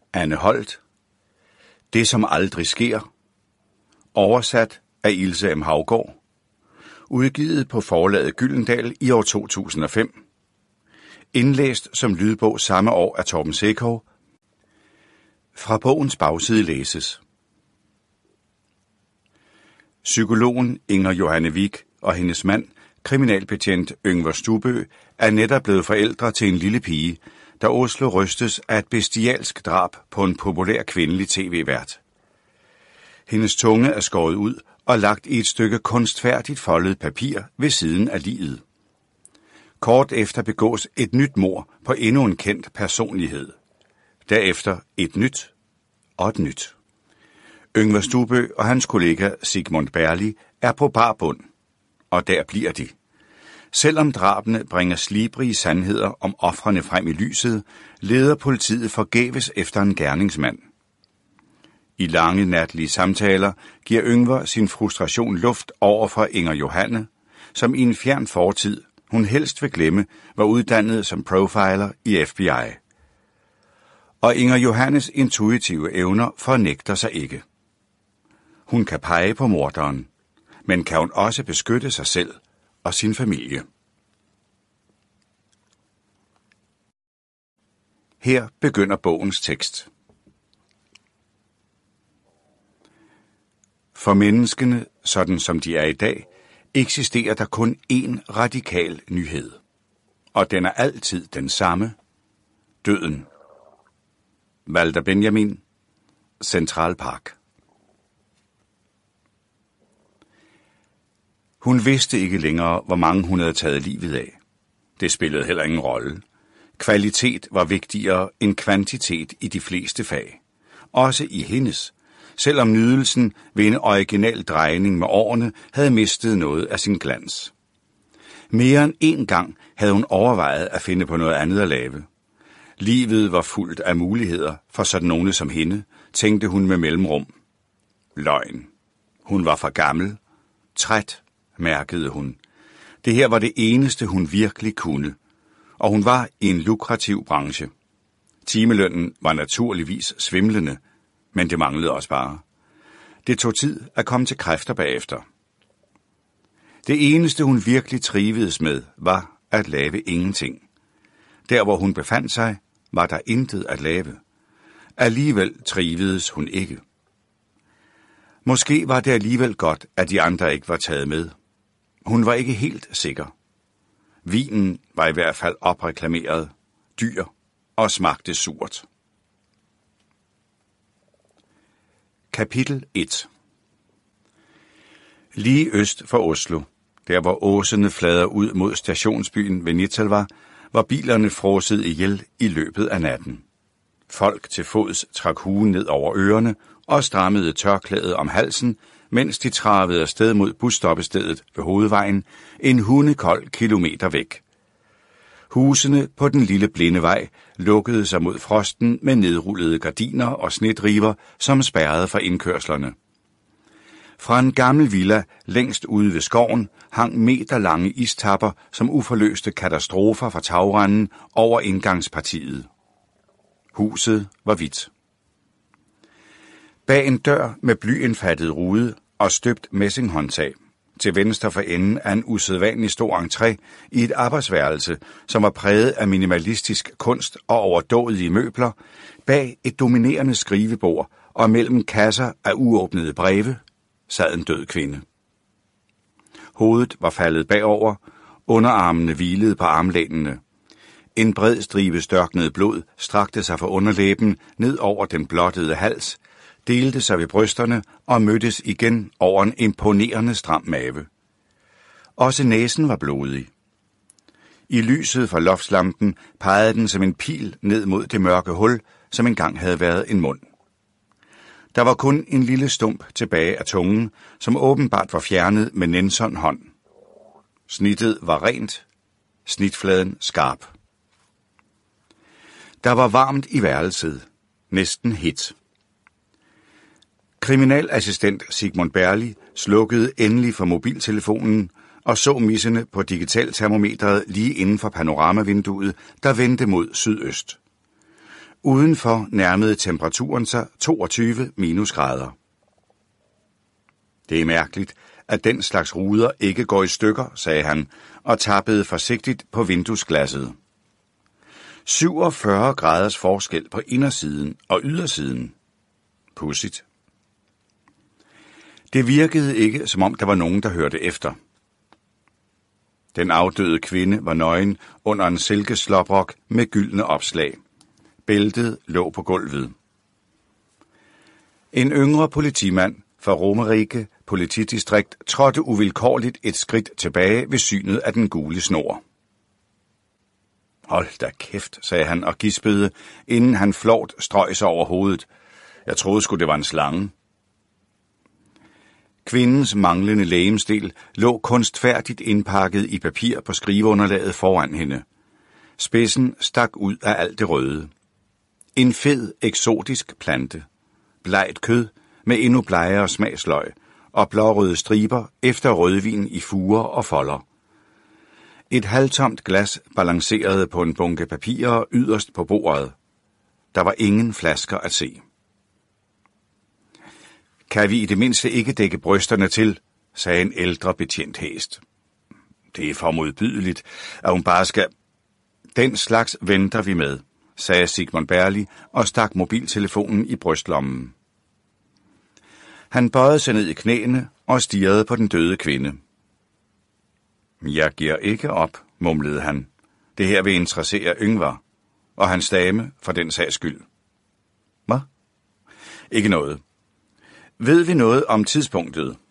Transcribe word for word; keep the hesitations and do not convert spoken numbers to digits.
Anne Holt. Det som aldrig sker. Oversat af Ilse M. Haugaard. Udgivet på forlaget Gyldendal i år to tusind og fem. Indlæst som lydbog samme år af Torben Sekov. Fra bogens bagside læses. Psykologen Inger Johanne Vik og hendes mand, kriminalbetjent Yngvar Stubø, er netop blevet forældre til en lille pige, da Oslo rystes af et bestialsk drab på en populær kvindelig tv-vært. Hendes tunge er skåret ud og lagt i et stykke kunstfærdigt foldet papir ved siden af liget. Kort efter begås et nyt mord på endnu en kendt personlighed. Derefter et nyt og et nyt. Yngvar Stubø og hans kollega Sigmund Berli er på bar bund, og der bliver de. Selvom drabene bringer slibrige sandheder om ofrene frem i lyset, leder politiet forgæves efter en gerningsmand. I lange natlige samtaler giver Yngvar sin frustration luft over for Inger Johanne, som i en fjern fortid, hun helst vil glemme, var uddannet som profiler i F B I. Og Inger Johannes intuitive evner fornægter sig ikke. Hun kan pege på morderen, men kan hun også beskytte sig selv og sin familie. Her begynder bogens tekst. For menneskene, sådan som de er i dag, eksisterer der kun én radikal nyhed. Og den er altid den samme. Døden. Walter Benjamin, Central Park. Hun vidste ikke længere, hvor mange hun havde taget livet af. Det spillede heller ingen rolle. Kvalitet var vigtigere end kvantitet i de fleste fag. Også i hendes, selvom nydelsen ved en original drejning med årene havde mistet noget af sin glans. Mere end én gang havde hun overvejet at finde på noget andet at lave. Livet var fuldt af muligheder for sådan nogle som hende, tænkte hun med mellemrum. Løgn. Hun var for gammel. Træt, mærkede hun. Det her var det eneste, hun virkelig kunne. Og hun var i en lukrativ branche. Timelønnen var naturligvis svimlende, men det manglede også bare. Det tog tid at komme til kræfter bagefter. Det eneste, hun virkelig trivedes med, var at lave ingenting. Der, hvor hun befandt sig, var der intet at lave. Alligevel trivedes hun ikke. Måske var det alligevel godt, at de andre ikke var taget med. Hun var ikke helt sikker. Vinen var i hvert fald opreklameret, dyr og smagte surt. Kapitel et. Lige øst for Oslo, der hvor åsene flader ud mod stationsbyen Venitsalva, var bilerne frosset ihjel i løbet af natten. Folk til fods trak huen ned over ørerne og strammede tørklædet om halsen, mens de travede afsted mod busstoppestedet ved hovedvejen, en hundekold kilometer væk. Husene på den lille blinde vej lukkede sig mod frosten med nedrullede gardiner og snedriver, som spærrede for indkørslerne. Fra en gammel villa længst ude ved skoven hang meterlange istapper som uforløste katastrofer fra tagrenden over indgangspartiet. Huset var hvidt. Bag en dør med blyindfattet rude og støbt messinghåndtag, til venstre for enden af en usædvanlig stor entré i et arbejdsværelse, som var præget af minimalistisk kunst og overdådige møbler, bag et dominerende skrivebord og mellem kasser af uåbnede breve, sad en død kvinde. Hovedet var faldet bagover, underarmene hvilede på armlænene. En bred stribe størknet blod strakte sig fra underlæben ned over den blottede hals, delte sig ved brysterne og mødtes igen over en imponerende stram mave. Også næsen var blodig. I lyset fra loftslampen pegede den som en pil ned mod det mørke hul, som engang havde været en mund. Der var kun en lille stump tilbage af tungen, som åbenbart var fjernet med nænsom hånd. Snittet var rent, snitfladen skarp. Der var varmt i værelset, næsten hit. Kriminalassistent Sigmund Berli slukkede endelig for mobiltelefonen og så missene på digitaltermometret lige inden for panoramavinduet, der vendte mod sydøst. Udenfor nærmede temperaturen sig toogtyve minusgrader. Det er mærkeligt, at den slags ruder ikke går i stykker, sagde han, og tappede forsigtigt på vinduesglasset. syvogfyrre graders forskel på indersiden og ydersiden. Pudsigt. Det virkede ikke, som om der var nogen, der hørte efter. Den afdøde kvinde var nøgen under en silkeslåbrok med gyldne opslag. Bæltet lå på gulvet. En yngre politimand fra Romerike politidistrikt trådte uvilkårligt et skridt tilbage ved synet af den gule snor. Hold da kæft, sagde han og gispede, inden han flovt strøg sig over hovedet. Jeg troede sgu, det var en slange. Kvindens manglende legemsdel lå kunstfærdigt indpakket i papir på skriveunderlaget foran hende. Spidsen stak ud af alt det røde. En fed, eksotisk plante. Blegt kød med endnu blegere smagsløg og blårøde striber efter rødvin i fuger og folder. Et halvtomt glas balancerede på en bunke papirer yderst på bordet. Der var ingen flasker at se. Kan vi i det mindste ikke dække brysterne til, sagde en ældre betjent hæst. Det er for modbydeligt, at hun bare skal... Den slags venter vi med, sagde Sigmund Berli og stak mobiltelefonen i brystlommen. Han bøjede sig ned i knæene og stirrede på den døde kvinde. Jeg giver ikke op, mumlede han. Det her vil interessere Yngvar, og hans dame for den sags skyld. Hvad? Ikke noget. Ved vi noget om tidspunktet?